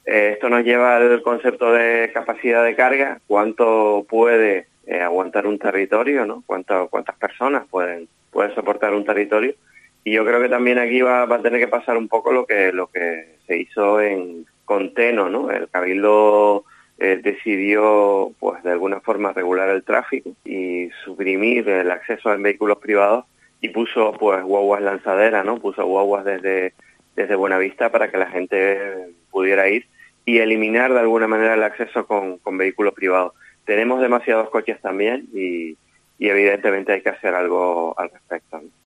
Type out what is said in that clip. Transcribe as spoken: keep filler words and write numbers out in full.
Eh, esto nos lleva al concepto de capacidad de carga, cuánto puede eh, aguantar un territorio, ¿no? Cuánto, cuántas personas pueden, pueden soportar un territorio. Y yo creo que también aquí va, va a tener que pasar un poco lo que, lo que se hizo en con Teno, ¿no? El Cabildo eh, decidió, pues, de alguna forma regular el tráfico y suprimir el acceso en vehículos privados y puso, pues, guaguas lanzaderas, ¿no? Puso guaguas desde, desde Buenavista para que la gente pudiera ir y eliminar de alguna manera el acceso con, con vehículos privados. Tenemos demasiados coches también y, y evidentemente hay que hacer algo al respecto, ¿no?